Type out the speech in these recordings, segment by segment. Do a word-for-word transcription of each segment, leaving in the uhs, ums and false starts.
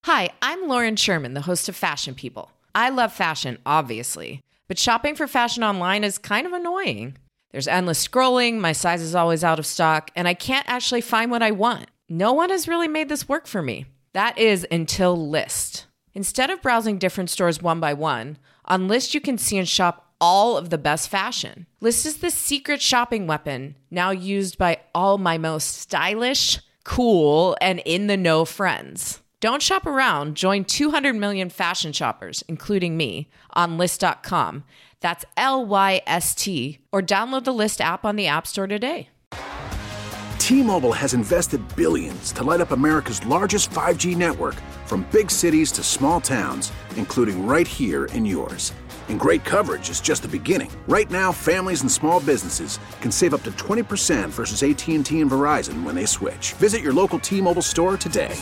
Hi, I'm Lauren Sherman, the host of Fashion People. I love fashion, obviously, but shopping for fashion online is kind of annoying. There's endless scrolling, my size is always out of stock, and I can't actually find what I want. No one has really made this work for me. That is until Lyst. Instead of browsing different stores one by one, on Lyst you can see and shop all of the best fashion. Lyst is the secret shopping weapon, now used by all my most stylish, cool, and in-the-know friends. Don't shop around. Join two hundred million fashion shoppers, including me, on Lyst dot com. That's L Y S T. Or download the Lyst app on the App Store today. T-Mobile has invested billions to light up America's largest five G network, from big cities to small towns, including right here in yours. And great coverage is just the beginning. Right now, families and small businesses can save up to twenty percent versus A T and T and Verizon when they switch. Visit your local T-Mobile store today.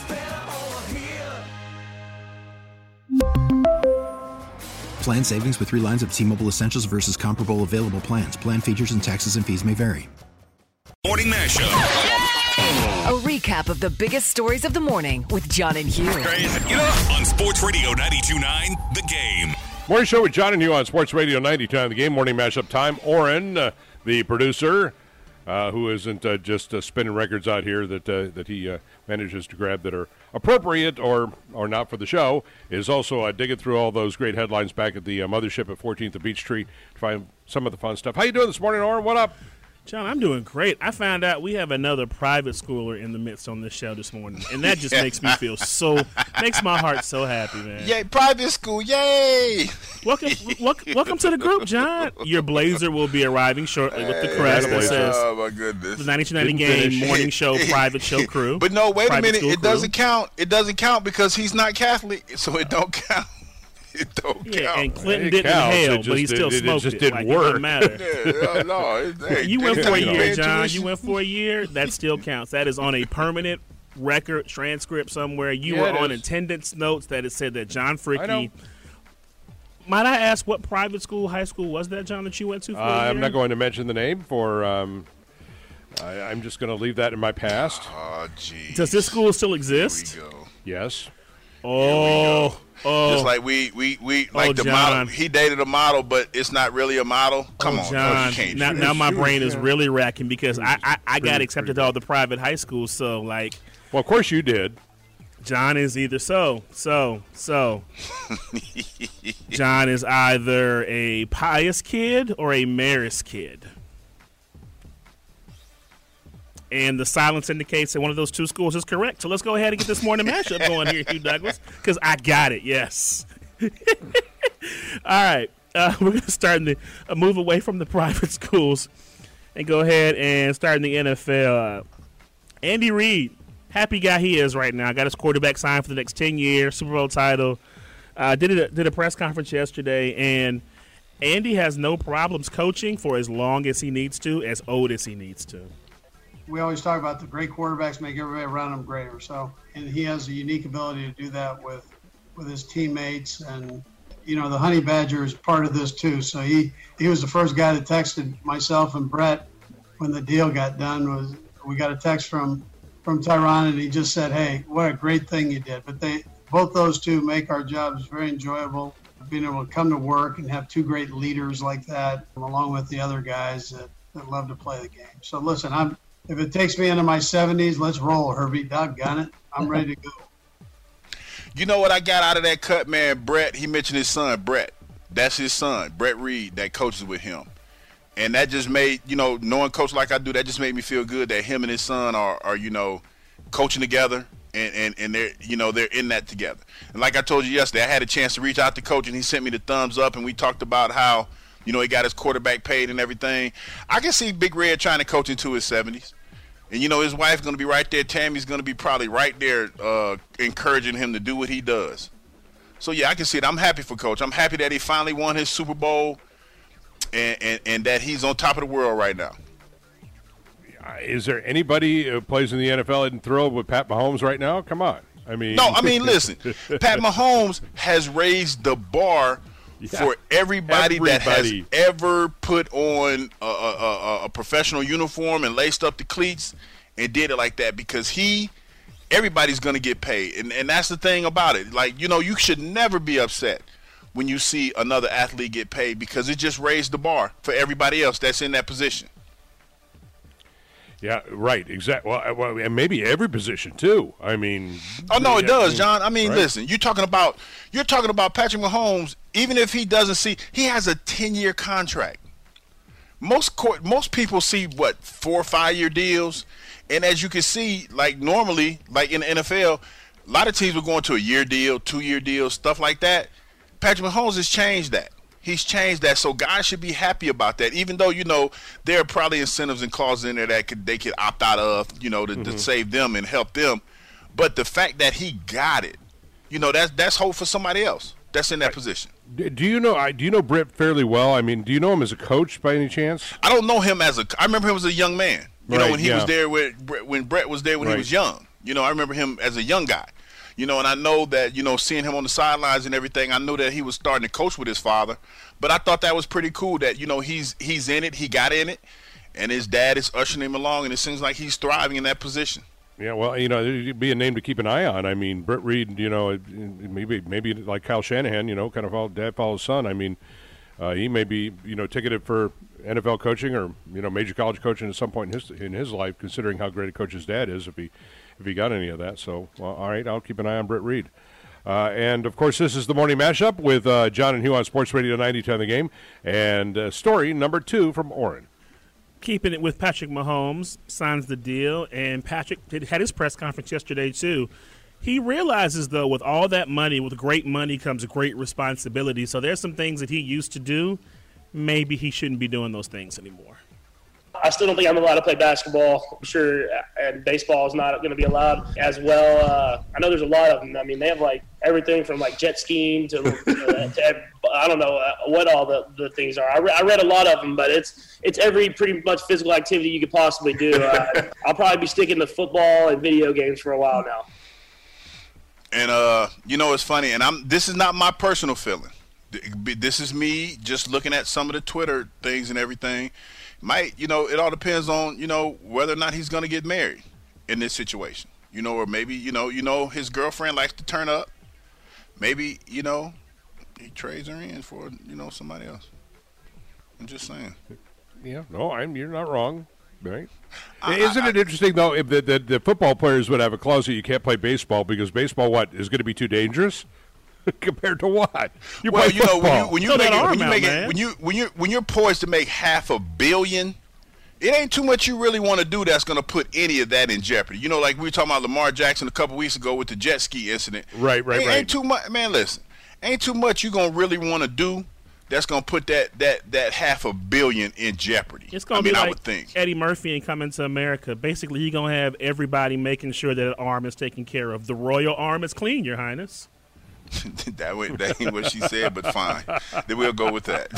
Plan savings with three lines of T-Mobile Essentials versus comparable available plans. Plan features and taxes and fees may vary. Morning Mashup. A recap of the biggest stories of the morning with John and Hugh. Crazy. You know, on Sports Radio ninety-two point nine, The Game. Morning show with John and Hugh on Sports Radio ninety-two point nine, The Game. Morning Mashup time. Oren, uh, the producer, uh, who isn't uh, just uh, spinning records out here that uh, that he uh, manages to grab that are appropriate or or not for the show, is also uh, digging through all those great headlines back at the uh, mothership at fourteenth and Peachtree to find some of the fun stuff. How you doing this morning, Oren? What up? John, I'm doing great. I found out we have another private schooler in the midst on this show this morning, and that just makes me feel so, makes my heart so happy, man. Yay, private school, yay! Welcome, welcome, welcome to the group, John. Your blazer will be arriving shortly with the crest that says, oh my goodness, the ninety-two point nine Game morning show private show crew. But no, wait a Private minute, school it crew. doesn't count. It doesn't count because he's not Catholic, so it don't count. It don't Yeah, count. and Clinton It didn't counts. inhale, It but just he still did- it smoked just it. didn't Like, work. It doesn't matter. Yeah, no, it, hey, You went they- for a they year, pay John. tuition. You went for a year. That still counts. That is on a permanent record transcript somewhere. You Yeah, were it on is. attendance notes that it said that John I know. Fricke. Might I ask what private school, high school was that, John, that you went to for Uh, a year? I'm not going to mention the name for. Um, I, I'm just going to leave that in my past. Oh, geez. Does this school still Here exist? we go. Yes. Oh, oh, Just like we, we, we like Oh, the John. model. He dated a model, but it's not really a model. Come oh, on, John. you can't now, do now that. my brain is really racking because I, I, I got Pretty- accepted pretty to all the private high schools. So, like, Well, of course you did. John is either so, so, so. John is either a pious kid or a Marist kid. And the silence indicates that one of those two schools is correct. So let's go ahead and get this morning mashup going here, Hugh Douglas, because I got it, yes. All right. Uh, we're going to start in the, uh, move away from the private schools and go ahead and start in the N F L. Uh, Andy Reid, happy guy he is right now. Got his quarterback signed for the next ten years, Super Bowl title. Uh, did a, did a press conference yesterday, and Andy has no problems coaching for as long as he needs to, as old as he needs to. We always talk about the great quarterbacks make everybody around them greater. So, and he has a unique ability to do that with, with his teammates. And, you know, the Honey Badger is part of this too. So he, he was the first guy that texted myself and Brett when the deal got done. Was we got a text from, from Tyron, and he just said, "Hey, what a great thing you did." But they, both those two make our jobs very enjoyable. Being able to come to work and have two great leaders like that, along with the other guys that, that love to play the game. So listen, I'm, if it takes me into my seventies, let's roll, Herbie. Doggone it. I'm ready to go. You know what I got out of that cut, man? Brett, he mentioned his son, Brett. That's his son, Brett Reed, that coaches with him. And that just made, you know, knowing coach like I do, that just made me feel good that him and his son are, are you know, coaching together. And, and, and they're, you know, they're in that together. And like I told you yesterday, I had a chance to reach out to coach, and he sent me the thumbs up, and we talked about how, you know, he got his quarterback paid and everything. I can see Big Red trying to coach into his seventies. And, you know, his wife's going to be right there. Tammy's going to be probably right there uh, encouraging him to do what he does. So, yeah, I can see it. I'm happy for Coach. I'm happy that he finally won his Super Bowl and, and, and that he's on top of the world right now. Is there anybody who plays in the N F L and thrilled with Pat Mahomes right now? Come on. I mean, No, I mean, listen, Pat Mahomes has raised the bar Yeah. for everybody, that has Everybody. ever put on a, a, a, a professional uniform and laced up the cleats and did it like that, because he everybody's going to get paid. And, and that's the thing about it. Like, you know, you should never be upset when you see another athlete get paid because it just raised the bar for everybody else that's in that position. Yeah, right, exactly. Well, well, and maybe every position too. I mean, oh no, it yeah, does, John. I mean, right? listen, you're talking about you're talking about Patrick Mahomes. Even if he doesn't see, he has a ten-year contract. Most court, most people see what four or five-year deals, and as you can see, like normally, like in the N F L, a lot of teams were going to a year deal, two-year deal, stuff like that. Patrick Mahomes has changed that. He's changed that, so guys should be happy about that. Even though, you know, there are probably incentives and clauses in there that could, they could opt out of, you know, to, mm-hmm. to save them and help them. But the fact that he got it, you know, that's that's hope for somebody else that's in that right. position. Do you know? Do you know Britt fairly well? I mean, do you know him as a coach by any chance? I don't know him as a. I remember him as a young man. You right, know, when he yeah. was there with when Brett was there when right. he was young. You know, I remember him as a young guy. You know, and I know that, you know, seeing him on the sidelines and everything, I knew that he was starting to coach with his father. But I thought that was pretty cool that, you know, he's he's in it, he got in it, and his dad is ushering him along, and it seems like he's thriving in that position. Yeah, well, you know, it'd be a name to keep an eye on. I mean, Britt Reed, you know, maybe maybe like Kyle Shanahan, you know, kind of follow, dad follows son. I mean, uh, he may be, you know, ticketed for N F L coaching or, you know, major college coaching at some point in his in his life, considering how great a coach his dad is, if he if he got any of that. So, well, all right, I'll keep an eye on Britt Reed. Uh, and, of course, this is the Morning Mashup with uh, John and Hugh on Sports Radio ninety-two on the Game. And uh, story number two from Orrin. Keeping it with Patrick Mahomes, signs the deal. And Patrick did, had his press conference yesterday, too. He realizes, though, with all that money, with great money comes great responsibility. So there's some things that he used to do. Maybe he shouldn't be doing those things anymore. I still don't think I'm allowed to play basketball. I'm sure, and baseball is not going to be allowed as well. Uh, I know there's a lot of them. I mean, they have like everything from like jet skiing to, you know, to I don't know uh, what all the, the things are. I, re- I read a lot of them, but it's it's every pretty much physical activity you could possibly do. Uh, I'll probably be sticking to football and video games for a while now. And uh, you know, it's funny, and I'm this is not my personal feeling. This is me just looking at some of the Twitter things and everything. Might, you know, it all depends on, you know, whether or not he's going to get married in this situation, you know, or maybe, you know, you know, his girlfriend likes to turn up. Maybe, you know, he trades her in for, you know, somebody else. I'm just saying. Yeah, no, I'm, you're not wrong, right? I, Isn't I, it interesting, though, if the, the, the football players would have a clause that you can't play baseball because baseball, what, is going to be too dangerous? Compared to what? You well, play you know, football. when you when you Throw make that it, arm when you out, make man. it, when you when you when you're poised to make half a billion, it ain't too much you really want to do that's going to put any of that in jeopardy. You know, like we were talking about Lamar Jackson a couple weeks ago with the jet ski incident. Right, right, ain't, right. Ain't too much, man. Listen, ain't too much you gonna really want to do that's gonna put that that that half a billion in jeopardy. It's gonna I be mean, like I would think. Eddie Murphy and Coming to America. Basically, you're gonna have everybody making sure that arm is taken care of. The royal arm is clean, Your Highness. that, way, that ain't what she said, but fine. Then we'll go with that.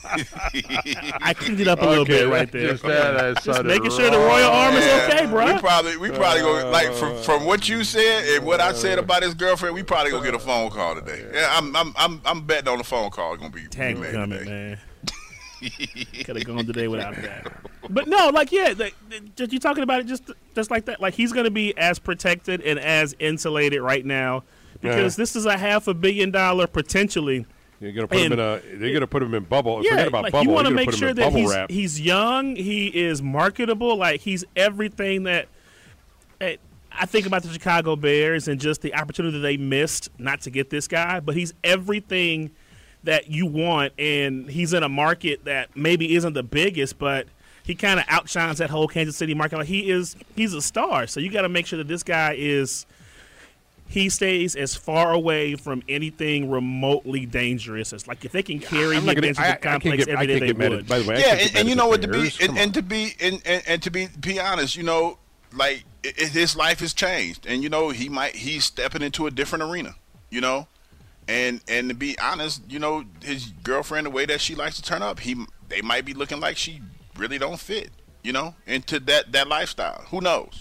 I cleaned it up a little Okay, bit right there. Just, that, that Just making sure the royal arm is Yeah, okay, bro. We probably, we probably go like from from what you said and what I said about his girlfriend. We probably gonna get a phone call today. Yeah, I'm I'm I'm, I'm betting on the phone call. It's gonna be Tag be made coming, today. man. Could have gone today without that. But no, like yeah, like, just you talking about it just just like that. Like he's gonna be as protected and as insulated right now because Yeah. this is a half a billion dollar potentially. You're gonna put him in a. They're gonna put him in bubble. Yeah, Forget about like bubble. you want to You're gonna make put him sure in that bubble he's wrap. he's young, he is marketable, like he's everything that. eh, I think about the Chicago Bears and just the opportunity they missed not to get this guy, but he's everything that you want, and he's in a market that maybe isn't the biggest, but he kind of outshines that whole Kansas City market. Like he is, he's a star. So you got to make sure that this guy is. He stays as far away from anything remotely dangerous. It's like if they can carry I'm him not gonna- into I- I the can't complex get- I every day, can't they get mad at- would. by the way, I Yeah, can't get and, mad and you at know the what to be Bears. and, Come and on. to be and, and, and to be be honest, you know, like it, it- his life has changed, and you know he might he's stepping into a different arena, you know, and and to be honest, you know, his girlfriend, the way that she likes to turn up, he they might be looking like she really don't fit, you know, into that that lifestyle. Who knows?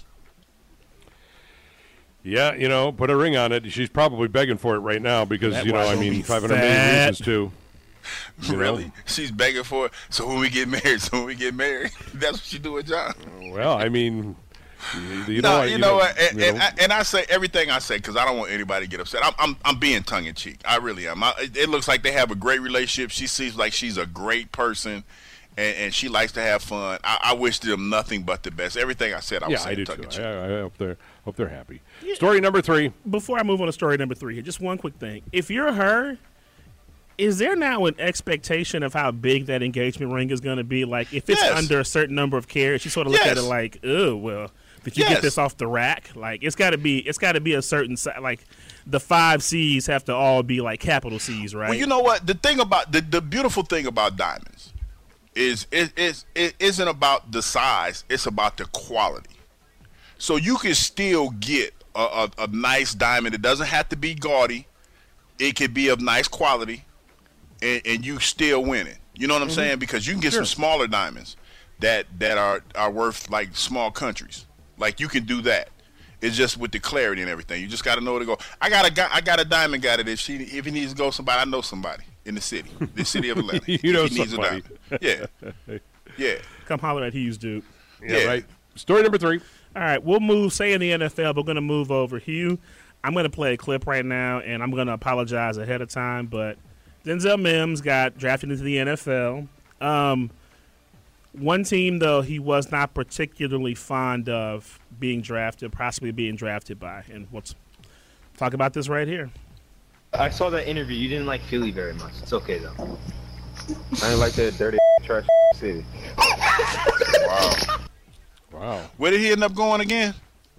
Yeah, you know, put a ring on it. She's probably begging for it right now because That you know, wife I will mean, be five hundred million fat. reasons to. You know. Really? She's begging for it. So when we get married, so when we get married, that's what she do with John. Well, I mean, You, you know, no, what, you, you know know what? And, you and, know. I, and I say everything I say because I don't want anybody to get upset. I'm I'm, I'm being tongue in cheek. I really am. I, it looks like they have a great relationship. She seems like she's a great person, and, and she likes to have fun. I, I wish them nothing but the best. Everything I said, I was yeah, saying I do tongue in too. cheek. I, I hope they're hope they're happy. Yeah. Story number three. Before I move on to story number three, here, just one quick thing. If you're her, is there now an expectation of how big that engagement ring is going to be? Like, if it's Yes. under a certain number of carats, you sort of look Yes. at it like, oh, well, did you Yes. get this off the rack? Like, it's got to be, it's got to be a certain si- like, the five C's have to all be like capital C's, right? Well, you know what? The thing about the, the beautiful thing about diamonds is it, it, it isn't about the size; it's about the quality. So you can still get a, a, a nice diamond. It doesn't have to be gaudy. It could be of nice quality, and, and you still win it. You know what I'm Mm-hmm. saying? Because you can get Sure. some smaller diamonds that that are are worth like small countries. Like you can do that. It's just with the clarity and everything. You just got to know where to go. I got a guy, I got a diamond guy that if she if he needs to go somebody, I know somebody in the city, the city of Atlanta. You know if he needs somebody. a diamond. Yeah, yeah. Come holler at Hughes, dude. Yeah, Yeah. right. Story number three. All right, we'll move. Say in the N F L, we're going to move over. Hugh, I'm going to play a clip right now, and I'm going to apologize ahead of time. But Denzel Mims got drafted into the N F L. Um, one team, though, he was not particularly fond of being drafted, possibly being drafted by. And let's talk about this right here. I saw that interview. You didn't like Philly very much. It's okay, though. I didn't like that dirty trash city. Wow. Wow. Where did he end up going again?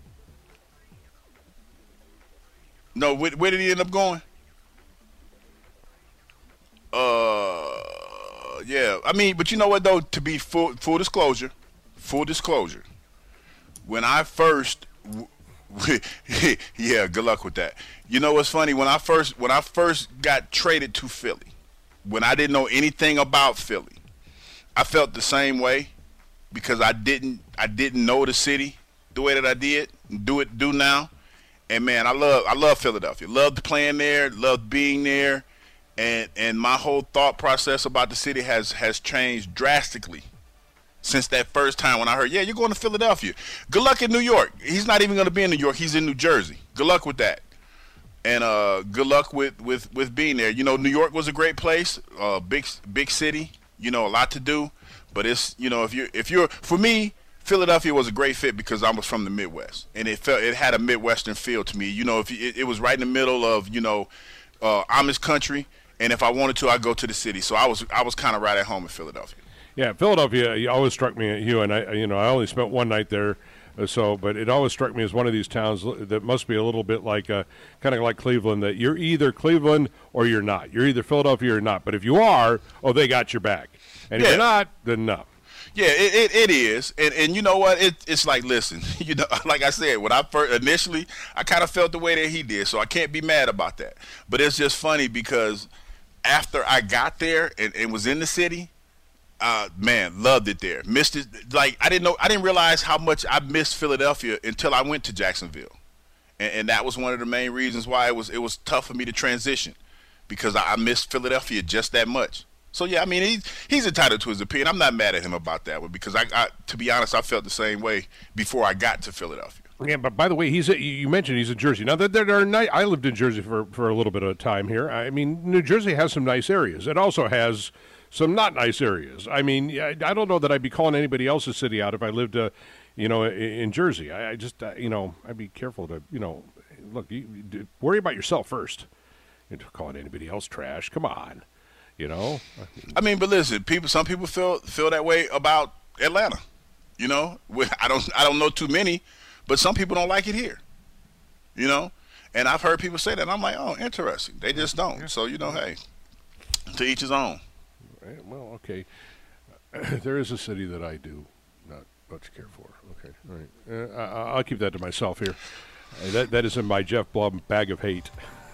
No, where, where did he end up going? Uh, yeah. I mean, but you know what though? To be full full disclosure, full disclosure. When I first, yeah, good luck with that. You know what's funny? When I first when I first got traded to Philly, when I didn't know anything about Philly, I felt the same way because I didn't I didn't know the city the way that I did do it do now. And man, I love I love Philadelphia. Loved playing there, loved being there, and and my whole thought process about the city has has changed drastically since that first time when I heard, yeah, you're going to Philadelphia. Good luck in New York. He's not even going to be in New York. He's in New Jersey. Good luck with that. And uh, good luck with, with, with being there. You know, New York was a great place, uh, big big city. You know, a lot to do. But it's, you know, if you're if you're for me, Philadelphia was a great fit because I was from the Midwest, and it felt it had a Midwestern feel to me. You know, if it, it was right in the middle of you know uh, Amish country, and if I wanted to, I'd go to the city. So I was I was kind of right at home in Philadelphia. Yeah, Philadelphia. You always struck me, Hugh, and I, you know, I only spent one night there, uh, so but it always struck me as one of these towns that must be a little bit like, uh, kind of like Cleveland. That you're either Cleveland or you're not. You're either Philadelphia or not. But if you are, oh, they got your back. And if Yeah. you're not, then no. Yeah, it, it, it is, and and you know what? It, it's like, listen, you know, like I said, when I first initially, I kind of felt the way that he did, so I can't be mad about that. But it's just funny because after I got there and, and was in the city, uh, man, loved it there. Missed it. Like I didn't know, I didn't realize how much I missed Philadelphia until I went to Jacksonville, and, and that was one of the main reasons why it was it was tough for me to transition because I, I missed Philadelphia just that much. So yeah, I mean he's he's entitled to his opinion. I'm not mad at him about that one because I, I to be honest, I felt the same way before I got to Philadelphia. Yeah, but by the way, he's a, you mentioned he's in Jersey. Now that there are ni- I lived in Jersey for for a little bit of time here. I mean, New Jersey has some nice areas. It also has some not nice areas. I mean, I, I don't know that I'd be calling anybody else's city out if I lived, uh, you know, in, in Jersey. I, I just, uh, you know, I'd be careful to, you know, look, you, you, worry about yourself first. You're calling anybody else trash. Come on. You know, I mean, but listen, people. Some people feel feel that way about Atlanta. You know, I don't. I don't know too many, but some people don't like it here. You know, and I've heard people say that. And I'm like, oh, interesting. They just don't. So you know, hey, to each his own. Right, well, okay. There is a city that I do not much care for. Okay, all right. Uh, I, I'll keep that to myself here. Uh, that that is in my Jeff Blum bag of hate.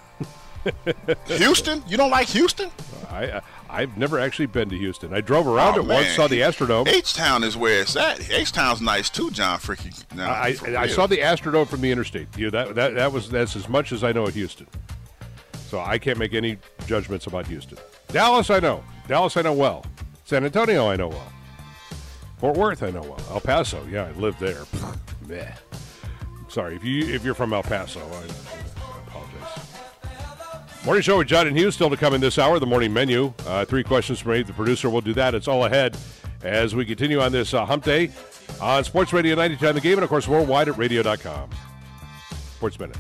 Houston? You don't like Houston? I, I I've never actually been to Houston. I drove around Oh, it man. once, saw the Astrodome. H-Town is where it's at. H-Town's nice too, John Fricky. No, I for I, I real. saw the Astrodome from the interstate. You know, that that that was that's as much as I know of Houston. So I can't make any judgments about Houston. Dallas, I know. Dallas, I know well. San Antonio, I know well. Fort Worth, I know well. El Paso, yeah, I lived there. Meh. Sorry, if you if you're from El Paso, I, I apologize. Morning show with John and Hughes still to come in this hour. The morning menu, uh, three questions from Abe, the producer. Will do that. It's all ahead as we continue on this uh, Hump Day on Sports Radio ninety-two on the Game, and of course worldwide at radio dot com. Sports Minute.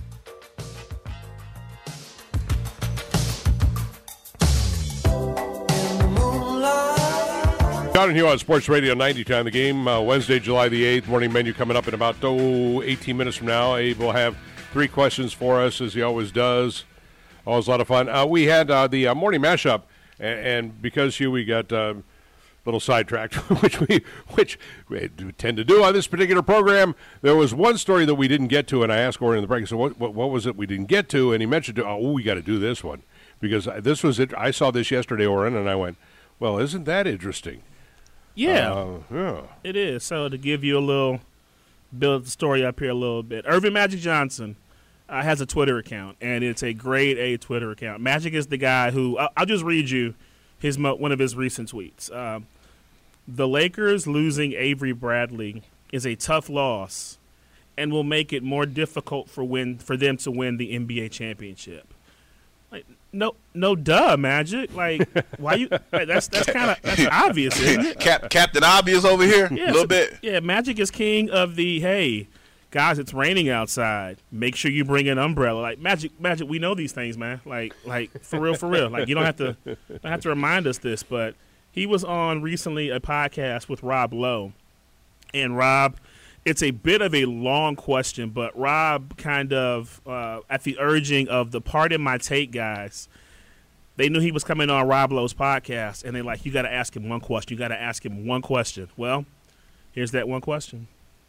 John and Hugh on Sports Radio ninety-two on the Game. Uh, Wednesday, July the eighth. Morning menu coming up in about oh, eighteen minutes from now. Abe will have three questions for us, as he always does. Always a lot of fun. Uh, we had uh, the uh, morning mashup, and, and because Hugh, we got uh, a little sidetracked, which we which we tend to do on this particular program. There was one story that we didn't get to, and I asked Oren in the break, so what, what, what was it we didn't get to? And he mentioned, oh, we got to do this one, because this was it. I saw this yesterday, Oren, and I went, well, isn't that interesting? Yeah, uh, yeah, it is. So to give you a little, build the story up here a little bit, Earvin Magic Johnson uh, has a Twitter account, and it's a grade A Twitter account. Magic is the guy who, I'll, I'll just read you his one of his recent tweets. Um, the Lakers losing Avery Bradley is a tough loss and will make it more difficult for win for them to win the N B A championship. Like, no, no, duh, Magic. Like, why you? Like, that's that's kind of that's obvious, isn't it? Cap, Captain Obvious over here, a yeah, little so, bit. Yeah, Magic is king of the hey, guys. It's raining outside. Make sure you bring an umbrella. Like Magic, Magic. We know these things, man. Like, like for real, for real. Like you don't have to don't have to remind us this, but he was on recently a podcast with Rob Lowe, and Rob. It's a bit of a long question, but Rob kind of, uh, at the urging of the Pardon My Take guys, they knew he was coming on Rob Lowe's podcast, and they're like, you got to ask him one question. You got to ask him one question. Well, here's that one question.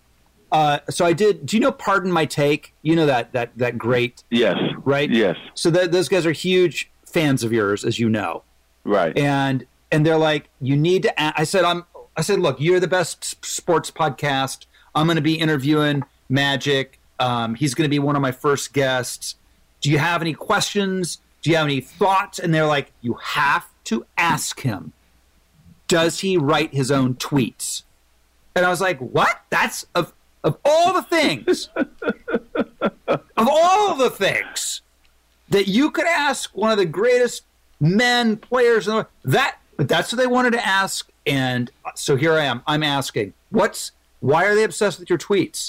Uh, so I did. Do you know Pardon My Take? You know that that that great. Yes. Right. Yes. So that, those guys are huge fans of yours, as you know. Right. And and they're like, you need to. A-. I said, I'm. I said, look, you're the best sports podcast. I'm going to be interviewing Magic. Um, he's going to be one of my first guests. Do you have any questions? Do you have any thoughts? And they're like, you have to ask him. Does he write his own tweets? And I was like, what? That's of of all the things, of all the things that you could ask one of the greatest men, players, in the world, that, but that's what they wanted to ask. And so here I am. I'm asking, what's Why are they obsessed with your tweets?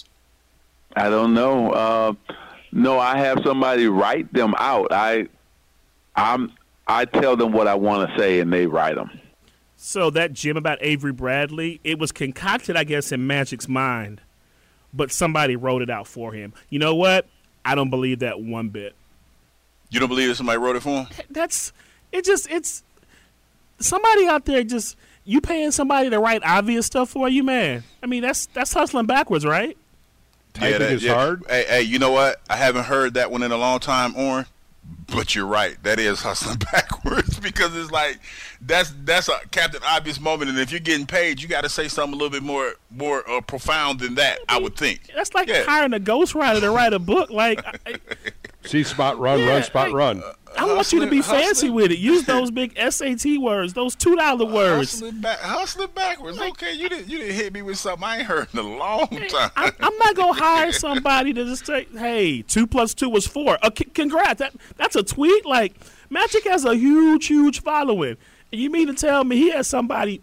I don't know. Uh, no, I have somebody write them out. I, I'm, I tell them what I want to say, and they write them. So that gem about Avery Bradley, it was concocted, I guess, in Magic's mind, but somebody wrote it out for him. You know what? I don't believe that one bit. You don't believe that somebody wrote it for him? That's it. Just it's somebody out there just. You paying somebody to write obvious stuff for you, man? I mean, that's that's hustling backwards, right? Typing yeah, that, is yeah. hard. Hey, hey, you know what? I haven't heard that one in a long time, Oren. But you're right. That is hustling backwards because it's like that's that's a Captain Obvious moment. And if you're getting paid, you got to say something a little bit more more uh, profound than that. I, mean, I would think that's like yeah. hiring a ghostwriter to write a book. Like, I, see, spot run, yeah, run, spot I, run. Uh, I want hustling, you to be fancy hustling. with it. Use those big S A T words, those two dollar words. Hustling, back, hustling backwards. Like, okay, you didn't you didn't hit me with something I ain't heard in a long time. I, I'm not gonna hire somebody to just say, "Hey, two plus two was four." Uh, c- congrats. That that's a tweet. Like Magic has a huge, huge following. And you mean to tell me he has somebody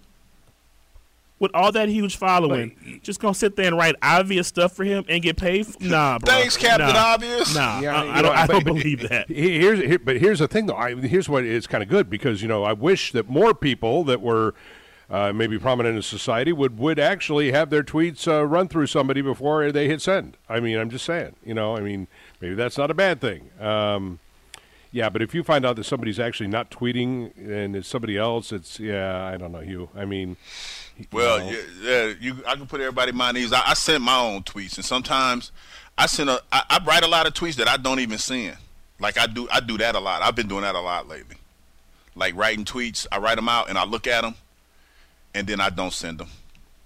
with all that huge following Wait. just gonna sit there and write obvious stuff for him and get paid? For, nah, bro. Thanks, Captain nah. Obvious. Nah, yeah, I, I don't. know, I don't but, believe but, that. Here's here, but here's the thing, though. I, here's what is kind of good because you know I wish that more people that were uh, maybe prominent in society would would actually have their tweets uh, run through somebody before they hit send. I mean, I'm just saying. You know, I mean, maybe that's not a bad thing. Um, Yeah, but if you find out that somebody's actually not tweeting and it's somebody else, it's yeah, I don't know, Hugh. I mean, well, you know. yeah, yeah, you, I can put everybody in my knees. I, I send my own tweets, and sometimes I send a, I, I write a lot of tweets that I don't even send. Like I do, I do that a lot. I've been doing that a lot lately. Like writing tweets, I write them out and I look at them, and then I don't send them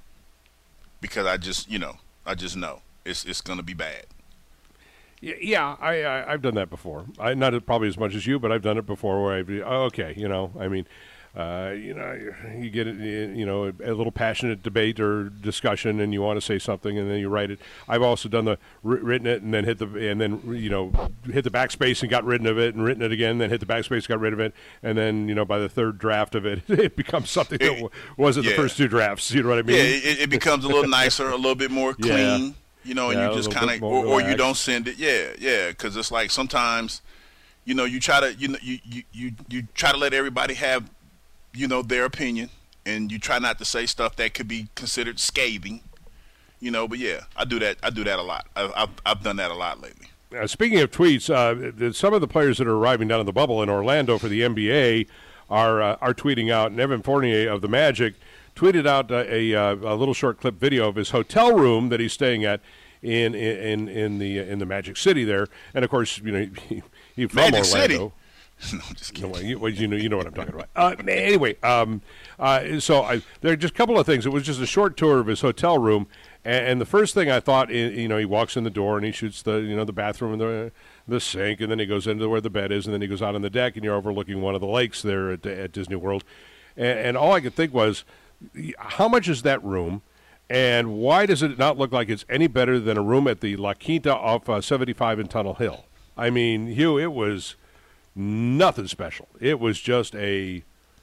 because I just, you know, I just know it's it's gonna be bad. Yeah, I, I, I've done that before. I, not probably as much as you, but I've done it before where I've, oh, okay, you know, I mean, Uh, you know, you get you know a little passionate debate or discussion, and you want to say something, and then you write it. I've also done the written it and then hit the and then you know hit the backspace and got rid of it, and written it again, then hit the backspace, got rid of it, and then you know by the third draft of it, it becomes something that w- wasn't yeah. the first two drafts. You know what I mean? Yeah, it, it becomes a little nicer, a little bit more clean. Yeah. You know, and yeah, you just kind of, or, or you don't send it. Yeah, yeah, because it's like sometimes, you know, you try to you know you you you, you try to let everybody have. You know, their opinion, and you try not to say stuff that could be considered scathing, you know, but yeah, I do that. I do that a lot. I've, I've, I've done that a lot lately. Uh, speaking of tweets, uh, some of the players that are arriving down in the bubble in Orlando for the N B A are uh, are tweeting out, and Evan Fournier of the Magic tweeted out uh, a, uh, a little short clip video of his hotel room that he's staying at in in, in the in the Magic City there, and of course, you know, he, he from Magic Orlando. City. No, just kidding. No, you, well, you know, you know what I'm talking about. Uh, anyway, um, uh, so I, there are just a couple of things. It was just a short tour of his hotel room, and, and the first thing I thought, you know, he walks in the door and he shoots the, you know, the bathroom and the the sink, and then he goes into where the bed is, and then he goes out on the deck, and you're overlooking one of the lakes there at, at Disney World, and, and all I could think was, how much is that room? And why does it not look like it's any better than a room at the La Quinta off uh, seventy-five in Tunnel Hill? I mean, Hugh, it was nothing special. It was just a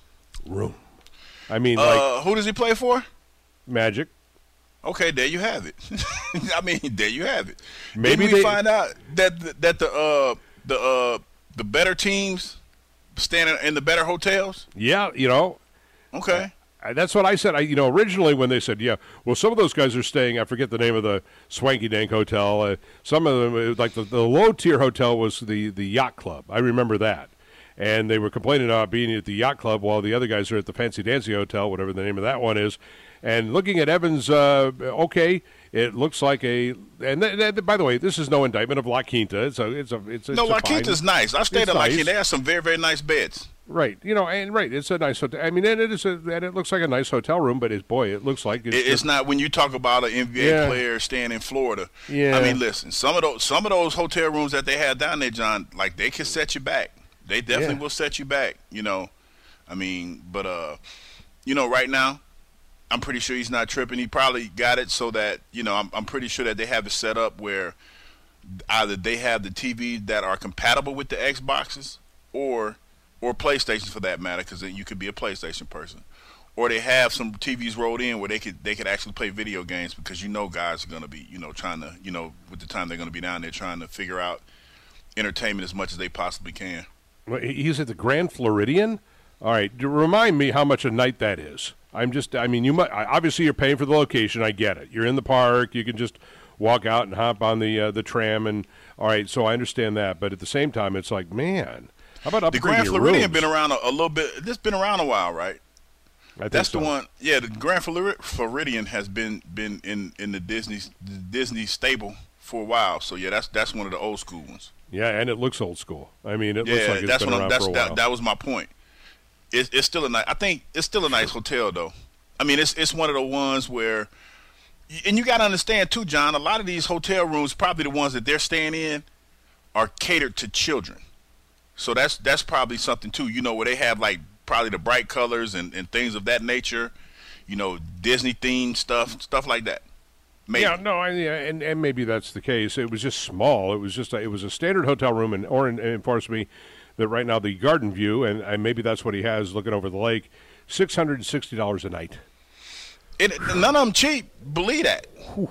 room. I mean, like, uh, who does he play for? Magic. Okay, there you have it. I mean, there you have it. Maybe Didn't we they find out that the, that the uh, the uh, the better teams stand in the better hotels? Yeah, you know. Okay. Uh, that's what I said. I, you know, originally when they said, yeah, well, some of those guys are staying, I forget the name of the swanky-dank hotel. Uh, some of them, like the, the low-tier hotel was the, the Yacht Club. I remember that. And they were complaining about being at the Yacht Club while the other guys are at the Fancy Dancy Hotel, whatever the name of that one is. And looking at Evans, uh, okay, it looks like a – and th- th- by the way, this is no indictment of La Quinta. It's a, it's a, it's, it's no, a La Quinta's fine, nice. I stayed at La nice. Quinta. They have some very, very nice beds. Right, you know, and right, it's a nice hotel. I mean, and it is, a, and it looks like a nice hotel room, but it's boy, it looks like it's, it's, it's not when you talk about an N B A yeah. player staying in Florida. Yeah, I mean, listen, some of those some of those hotel rooms that they have down there, John, like they can set you back. They definitely yeah. will set you back. You know, I mean, but uh, you know, right now, I'm pretty sure he's not tripping. He probably got it so that you know, I'm I'm pretty sure that they have it set up where either they have the T Vs that are compatible with the Xboxes or or PlayStation for that matter, because you could be a PlayStation person, or they have some T Vs rolled in where they could they could actually play video games, because you know guys are going to be you know trying to you know with the time they're going to be down there trying to figure out entertainment as much as they possibly can. Well, he's at the Grand Floridian. All right, remind me how much a night that is. I'm just, I mean, you might obviously you're paying for the location. I get it. You're in the park. You can just walk out and hop on the uh, the tram, and all right. So I understand that, but at the same time, it's like, man. How about the Grand Floridian rooms? been around a, a little bit. It's been around a while, right? I think That's so. the one. Yeah, the Grand Floridian has been been in, in the Disney the Disney stable for a while. So yeah, that's that's one of the old school ones. Yeah, and it looks old school. I mean, it yeah, looks like it's that's been what around I'm, that's, for a while. That, that was my point. It's it's still a nice. I think it's still a nice hotel though. I mean, it's it's one of the ones where, and you got to understand too, John. A lot of these hotel rooms, probably the ones that they're staying in, are catered to children. So that's that's probably something too, you know, where they have like probably the bright colors and, and things of that nature, you know, Disney themed stuff, stuff like that. Maybe. Yeah, no, I, yeah, and and maybe that's the case. It was just small. It was just a, it was a standard hotel room, and Oren informs me that right now the Garden View, and, and maybe that's what he has looking over the lake, six hundred and sixty dollars a night. It, none of them cheap. Believe that.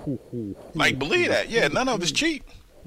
Like believe that. Yeah, none of it's cheap.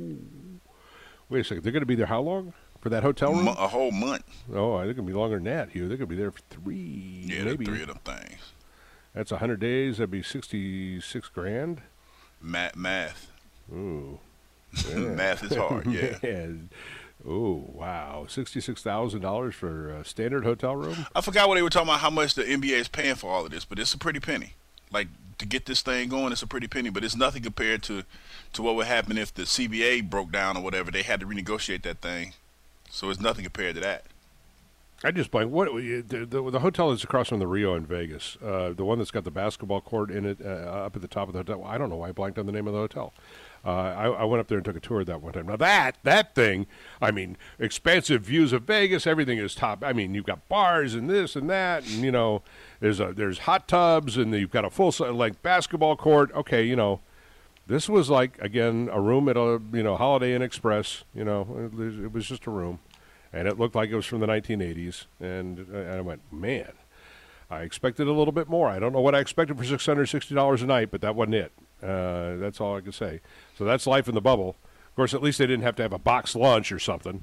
Wait a second. They're going to be there how long? For that hotel room? A whole month. Oh, they're going to be longer than that, Hugh. They're going to be there for three. Yeah, maybe. three of them things. That's one hundred days. That'd be sixty-six grand. Math. Math. Ooh. Yeah. Math is hard, yeah. Man. Oh, wow. sixty-six thousand dollars for a standard hotel room? I forgot what they were talking about, how much the N B A is paying for all of this, but it's a pretty penny. Like, to get this thing going, it's a pretty penny, but it's nothing compared to, to what would happen if the C B A broke down or whatever. They had to renegotiate that thing. So it's nothing compared to that. I just blanked. What the, the, the hotel is across from the Rio in Vegas, uh, the one that's got the basketball court in it, uh, up at the top of the hotel. I don't know why I blanked on the name of the hotel. Uh, I, I went up there and took a tour of that one time. Now that that thing, I mean, expansive views of Vegas. Everything is top. I mean, you've got bars and this and that, and you know, there's a there's hot tubs, and you've got a full like basketball court. Okay, you know, this was like again a room at a you know Holiday Inn Express. You know, it, it was just a room. And it looked like it was from the nineteen eighties. And I went, man, I expected a little bit more. I don't know what I expected for six hundred sixty dollars a night, but that wasn't it. Uh, that's all I can say. So that's life in the bubble. Of course, at least they didn't have to have a boxed lunch or something.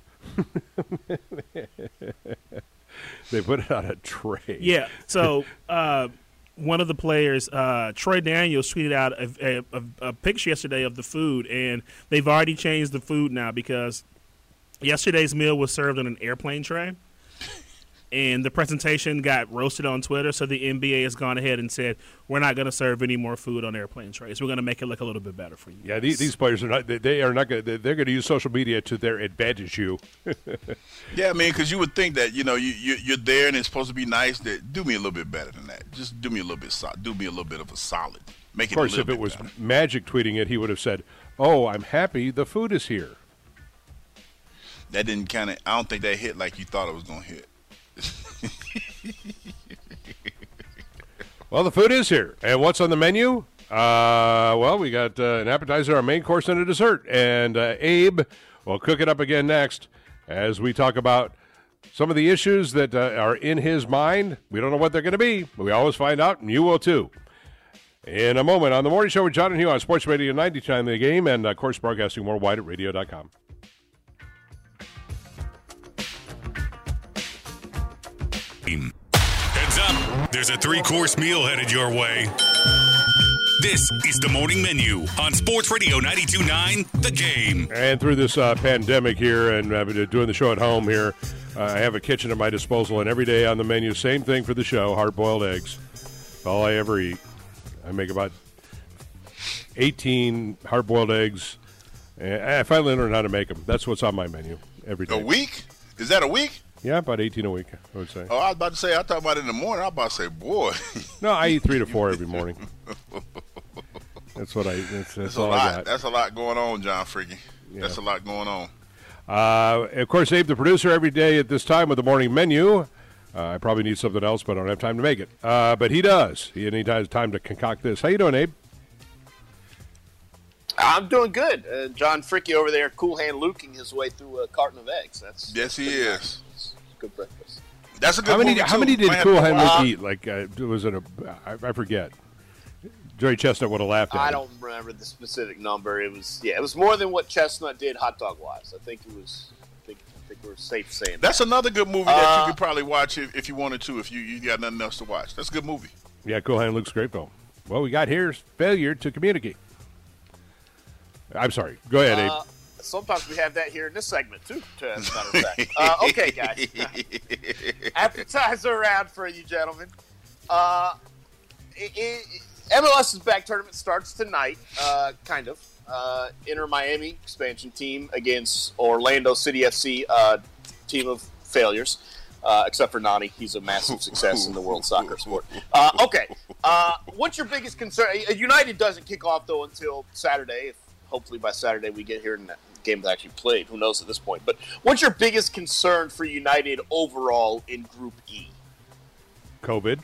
They put it on a tray. Yeah, so uh, one of the players, uh, Troy Daniels, tweeted out a, a, a picture yesterday of the food, and they've already changed the food now because yesterday's meal was served on an airplane tray, and the presentation got roasted on Twitter, so the N B A has gone ahead and said, we're not going to serve any more food on airplane trays. We're going to make it look a little bit better for you. Yeah, these, these players are not, they, they are not going to, they're going to use social media to their advantage, you. Yeah, I mean, because you would think that, you know, you, you, you're there and it's supposed to be nice. That do me a little bit better than that. Just do me a little bit, so, do me a little bit of a solid. Make it of course, a if little it was better. Magic tweeting it, he would have said, oh, I'm happy the food is here. That didn't kind of, I don't think that hit like you thought it was going to hit. Well, the food is here. And what's on the menu? Uh, well, we got uh, an appetizer, a main course, and a dessert. And uh, Abe will cook it up again next as we talk about some of the issues that uh, are in his mind. We don't know what they're going to be, but we always find out, and you will too. In a moment on The Morning Show with John and Hugh on Sports Radio ninety-nine The Game, and, of course, broadcasting worldwide at radio dot com. Heads up, there's a three-course meal headed your way. This is the morning menu on Sports Radio ninety-two nine The Game. And through this uh, pandemic here and uh, doing the show at home here, uh, I have a kitchen at my disposal, and every day on the menu, same thing for the show, hard-boiled eggs. That's all I ever eat. I make about eighteen hard-boiled eggs, and I finally learned how to make them. That's what's on my menu every day. A week? Is that a week? Yeah, about eighteen a week, I would say. Oh, I was about to say, I thought about it in the morning. I was about to say, boy. No, I eat three to four every morning. That's what I, that's, that's, that's all a lot. I got. That's a lot going on, John Freaky. Yeah. That's a lot going on. Uh, of course, Abe, the producer, every day at this time with the morning menu. Uh, I probably need something else, but I don't have time to make it. Uh, but he does. He and he has time to concoct this. How you doing, Abe? I'm doing good. Uh, John Fricky over there, cool hand luking his way through a carton of eggs. That's yes, he is. Nice. It's good breakfast. That's a good. How many? Movie How too. many did Might Cool have- Hand Luke Uh, eat? Like, uh, was it a? I, I forget. Joey Chestnut would have laughed at I him. don't remember the specific number. It was yeah, it was more than what Chestnut did hot dog wise. I think it was. I think, I think we're safe saying That's that. another good movie that Uh, you could probably watch if, if you wanted to. If you you got nothing else to watch, that's a good movie. Yeah, Cool Hand Luke's great though. Well, we got here's failure to communicate. I'm sorry. Go ahead, Abe. Uh, sometimes we have that here in this segment too. To, as a matter of fact. Uh, okay, guys. Appetizer round for you, gentlemen. Uh, it, it, M L S's back tournament starts tonight. Uh, kind of. Uh, Inter Miami expansion team against Orlando City F C, uh, team of failures. Uh, except for Nani, he's a massive success in the world soccer sport. Uh, okay, uh, what's your biggest concern? United doesn't kick off though until Saturday. If hopefully by Saturday we get here and that game is actually played. Who knows at this point? But what's your biggest concern for United overall in Group E? COVID.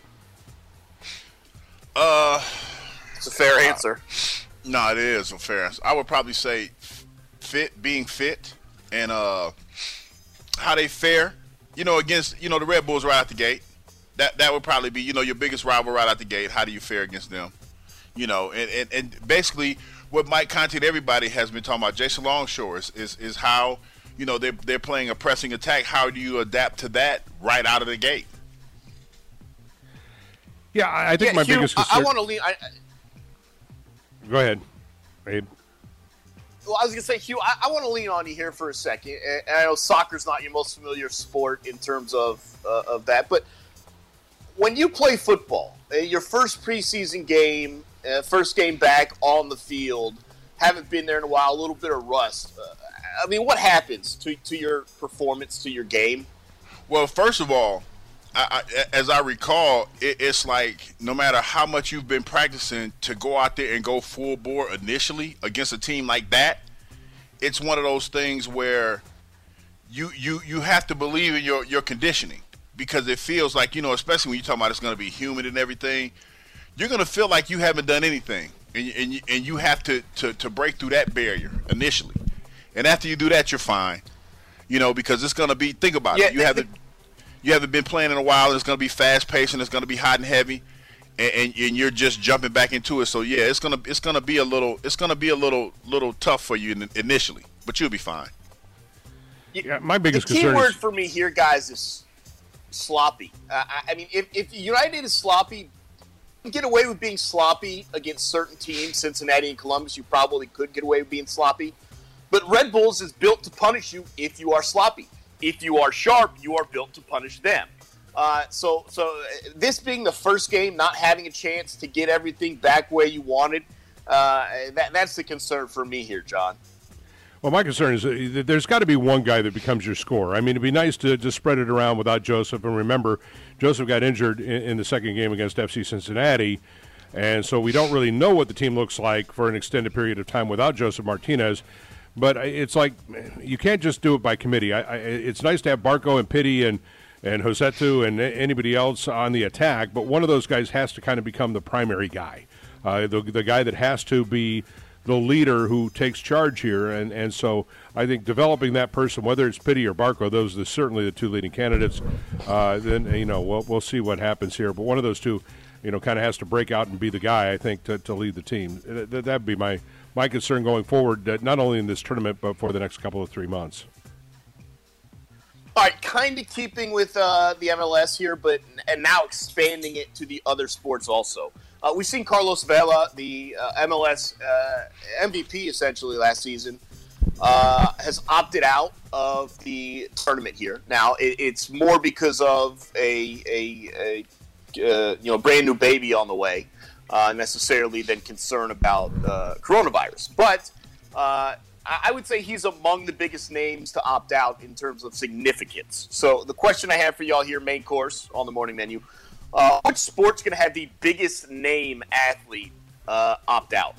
Uh, it's a fair answer. No, it is a fair answer. I would probably say fit, being fit, and uh, how they fare. You know, against you know the Red Bulls right out the gate. That that would probably be you know your biggest rival right out the gate. How do you fare against them? You know, and and, and basically what Mike Conte and everybody has been talking about, Jason Longshore, is, is is how you know they're they're playing a pressing attack. How do you adapt to that right out of the gate? Yeah, I I think yeah, my Hugh, biggest I, concern. I want to lean. I, Go ahead, Abe. Well, I was going to say, Hugh, I, I want to lean on you here for a second. And I know soccer's not your most familiar sport in terms of uh, of that, but when you play football, uh, your first preseason game, uh, first game back on the field, haven't been there in a while, a little bit of rust. Uh, I mean, what happens to to your performance, to your game? Well, first of all, I, I, as I recall, it, it's like no matter how much you've been practicing to go out there and go full bore initially against a team like that, it's one of those things where you you, you have to believe in your, your conditioning, because it feels like, you know, especially when you're talking about it's going to be humid and everything, you're going to feel like you haven't done anything, and, and, you, and you have to, to, to break through that barrier initially. And after you do that, you're fine, you know, because it's going to be, think about Yeah, it, you have to – you haven't been playing in a while, and it's going to be fast-paced, and it's going to be hot and heavy, and, and, and you're just jumping back into it. So yeah, it's gonna it's gonna be a little it's gonna be a little little tough for you initially, but you'll be fine. Yeah, my biggest the key concern word is, for me here, guys, is sloppy. Uh, I, I mean, if, if United is sloppy, you can get away with being sloppy against certain teams. Cincinnati and Columbus, you probably could get away with being sloppy. But Red Bulls is built to punish you if you are sloppy. If you are sharp, you are built to punish them. Uh, so, so this being the first game, not having a chance to get everything back where you wanted, uh, that, that's the concern for me here, John. well, my concern is that there's got to be one guy that becomes your scorer. I mean, it'd be nice to just spread it around without Joseph. And remember, Joseph got injured in, in the second game against F C Cincinnati, and so we don't really know what the team looks like for an extended period of time without Joseph Martinez. But it's like you can't just do it by committee. I, I, it's nice to have Barco and Pitti and, and Josetu and anybody else on the attack, but one of those guys has to kind of become the primary guy, uh, the, the guy that has to be the leader who takes charge here. And, and so I think developing that person, whether it's Pitti or Barco, those are certainly the two leading candidates. Uh, then, you know, we'll, we'll see what happens here. But one of those two, you know, kind of has to break out and be the guy, I think, to, to lead the team. That would be my – my concern going forward, uh, not only in this tournament, but for the next couple of three months. All right, kind of keeping with uh, the M L S here, but and now expanding it to the other sports also. Uh, we've seen Carlos Vela, the uh, M L S uh, M V P essentially last season, uh, has opted out of the tournament here. Now, it, it's more because of a, a, a uh, you know brand new baby on the way. Uh, necessarily than concern about uh, coronavirus. But uh, I would say he's among the biggest names to opt out in terms of significance. So the question I have for y'all here, main course on the morning menu, uh, which sport's going to have the biggest name athlete uh, opt out?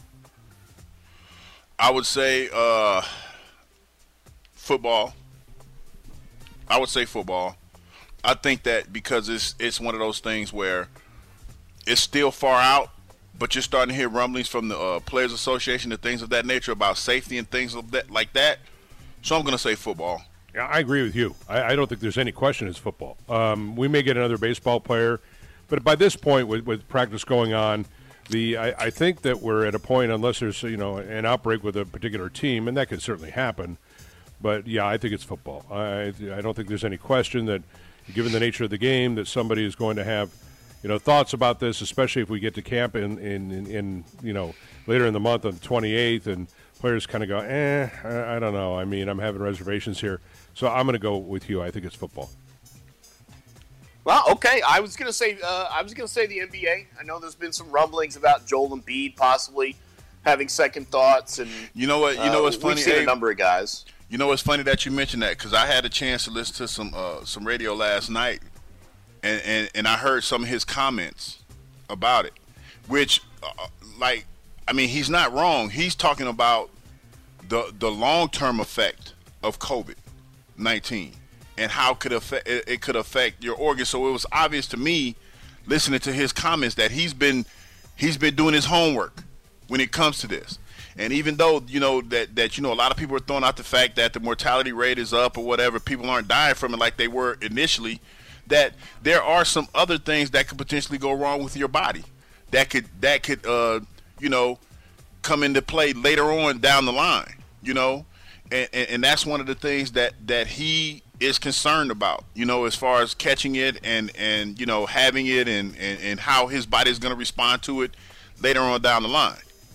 I would say uh, football. I would say football. I think that because it's it's one of those things where it's still far out, but you're starting to hear rumblings from the uh, Players Association and things of that nature about safety and things of that, like that. So I'm going to say football. Yeah, I agree with you. I, I don't think there's any question it's football. Um, we may get another baseball player, but by this point, with, with practice going on, the I, I think that we're at a point, unless there's you know an outbreak with a particular team, and that could certainly happen. But yeah, I think it's football. I I don't think there's any question that, given the nature of the game, that somebody is going to have you know, thoughts about this, especially if we get to camp in, in, in, in you know, later in the month on the twenty-eighth, and players kind of go, eh, I, I don't know. I mean, I'm having reservations here. So I'm going to go with you. I think it's football. Well, okay. I was going to say uh, I was going to say the N B A. I know there's been some rumblings about Joel Embiid possibly having second thoughts. And you know what? You know what's uh, funny? We've seen Abe? a number of guys. You know what's funny that you mentioned that, because I had a chance to listen to some uh, some radio last night. And, and and I heard some of his comments about it, which, uh, like, I mean, he's not wrong. He's talking about the the long term effect of COVID nineteen and how could affect it, it could affect your organs. So it was obvious to me, listening to his comments, that he's been he's been doing his homework when it comes to this. And even though you know that that you know a lot of people are throwing out the fact that the mortality rate is up or whatever, people aren't dying from it like they were initially. That there are some other things that could potentially go wrong with your body that could that could uh, you know come into play later on down the line, you know, and, and, and that's one of the things that, that he is concerned about, you know, as far as catching it and, and you know having it and, and, and how his body is going to respond to it later on down the line.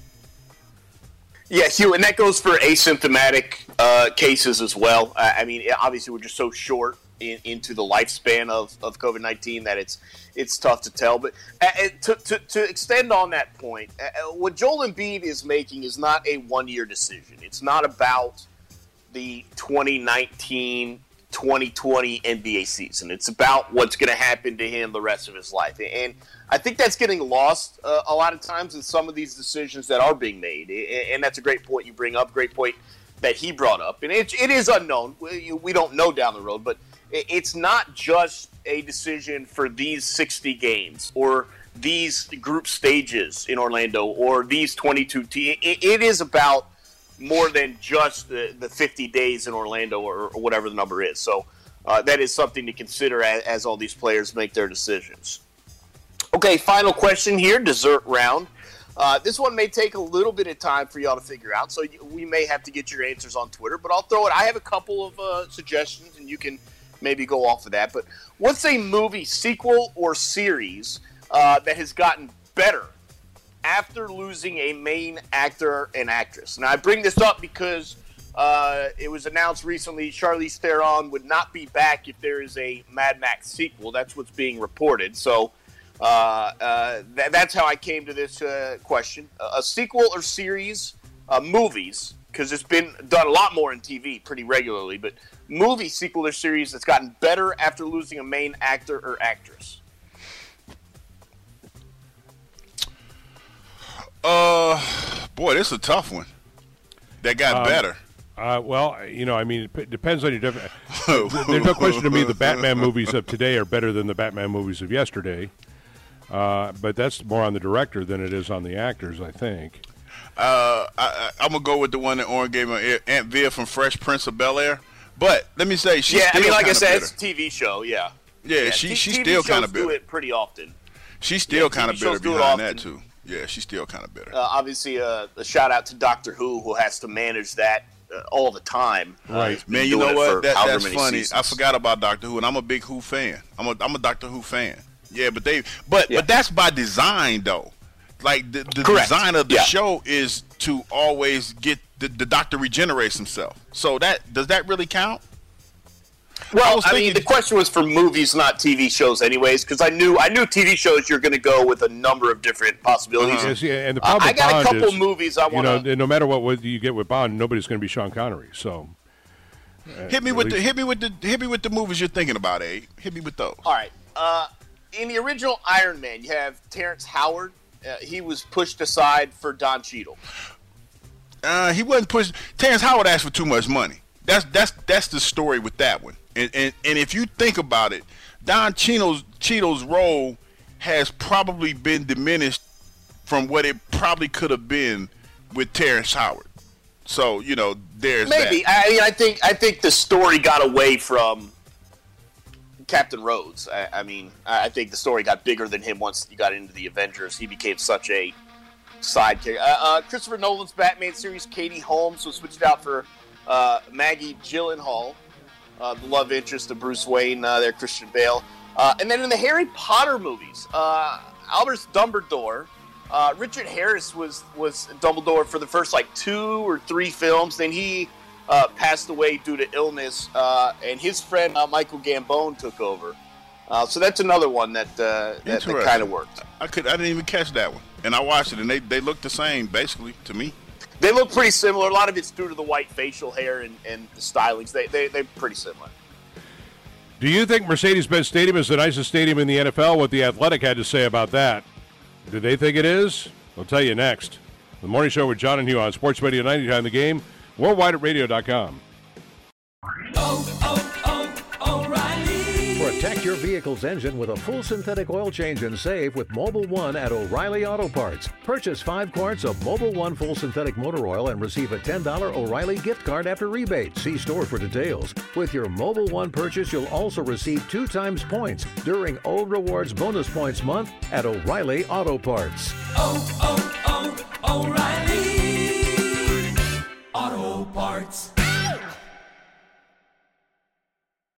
Yeah, Hugh, and that goes for asymptomatic uh, cases as well. I mean, obviously, we're just so short in, into the lifespan of, of COVID nineteen that it's it's tough to tell. But uh, to, to, to extend on that point, uh, what Joel Embiid is making is not a one-year decision. It's not about the twenty nineteen twenty twenty N B A season. It's about what's going to happen to him the rest of his life. And I think that's getting lost uh, a lot of times in some of these decisions that are being made. And that's a great point you bring up, great point that he brought up. And it, it is unknown. We, we don't know down the road, but it's not just a decision for these sixty games or these group stages in Orlando or these twenty-two teams. It, it is about more than just the, the fifty days in Orlando or, or whatever the number is. So uh, that is something to consider as, as all these players make their decisions. Okay, final question here, dessert round. Uh, this one may take a little bit of time for y'all to figure out, so you, we may have to get your answers on Twitter, but I'll throw it. I have a couple of uh, suggestions, and you can maybe go off of that. But what's a movie, sequel, or series uh, that has gotten better after losing a main actor and actress? Now, I bring this up because uh, it was announced recently Charlize Theron would not be back if there is a Mad Max sequel. That's what's being reported. So uh, uh, th- that's how I came to this uh, question. A sequel or series, uh, movies, because it's been done a lot more in T V pretty regularly, but movie, sequel, or series that's gotten better after losing a main actor or actress. Uh, boy, this is a tough one. That got Um, better. Uh, well, you know, I mean, it p- depends on your definition. There's no question to me the Batman movies of today are better than the Batman movies of yesterday. Uh, but that's more on the director than it is on the actors, I think. Uh, I, I'm going to go with the one that Oren gave me, Aunt Viv from Fresh Prince of Bel-Air. But let me say, she's yeah, still I mean, like I kinda said, better. it's a T V show, yeah. Yeah, yeah she, T- she's T V still shows kind of do better. it pretty often. She's still Yeah, kind of T V bitter shows do it behind often. that, too. Yeah, she's still kind of bitter. Uh, obviously, uh, a shout out to Doctor Who, who has to manage that uh, all the time. Uh, he's been Man, you doing know it what? for That, however that's many funny. seasons. I forgot about Doctor Who, and I'm a big Who fan. I'm a I'm a Doctor Who fan. Yeah, but they but but that's by design though. Like the, the Correct. design of the Yeah. show is to always get the, the Doctor regenerates himself. So that does that really count? Well, was I, mean, thinking- the question was for movies, not T V shows, anyways, because I knew I knew T V shows you're going to go with a number of different possibilities. Yes, yeah, and the Uh, problem I with got Bond a couple is, movies I you want know, to. no matter what, what you get with Bond, nobody's going to be Sean Connery. So uh, Hit me at with the least- hit me with the hit me with the movies you're thinking about, eh? Hit me with those. All right. Uh, in the original Iron Man, you have Terrence Howard. Uh, he was pushed aside for Don Cheadle. Uh, he wasn't pushed. Terrence Howard asked for too much money. That's that's that's the story with that one. And and, and if you think about it, Don Cheadle's Cheadle's role has probably been diminished from what it probably could have been with Terrence Howard. So you know, there's Maybe. that. I mean, I think I think the story got away from Captain Rhodes. I, I mean, I think the story got bigger than him once you got into the Avengers. He became such a side character. Uh, uh, Christopher Nolan's Batman series, Katie Holmes was switched out for uh, Maggie Gyllenhaal, uh, the love interest of Bruce Wayne, uh, there, Christian Bale. Uh, and then in the Harry Potter movies, uh, Albus Dumbledore, uh, Richard Harris was, was Dumbledore for the first like two or three films. Then he uh, passed away due to illness, uh, and his friend uh, Michael Gambon took over. Uh, so that's another one that uh, that, that kind of worked. I could I didn't even catch that one, and I watched it, and they they look the same basically to me. They look pretty similar. A lot of it's due to the white facial hair and, and the stylings. They, they, they're pretty similar. Do you think Mercedes-Benz Stadium is the nicest stadium in the N F L? What the Athletic had to say about that? Do they think it is? I'll tell you next. The Morning Show with John and Hugh on Sports Radio ninety time the game, worldwide at radio dot com. Protect your vehicle's engine with a full synthetic oil change and save with Mobile One at O'Reilly Auto Parts. Purchase five quarts of Mobile One full synthetic motor oil and receive a ten dollars O'Reilly gift card after rebate. See store for details. With your Mobile One purchase, you'll also receive two times points during O Rewards Bonus Points Month at O'Reilly Auto Parts. Oh, oh, oh, O'Reilly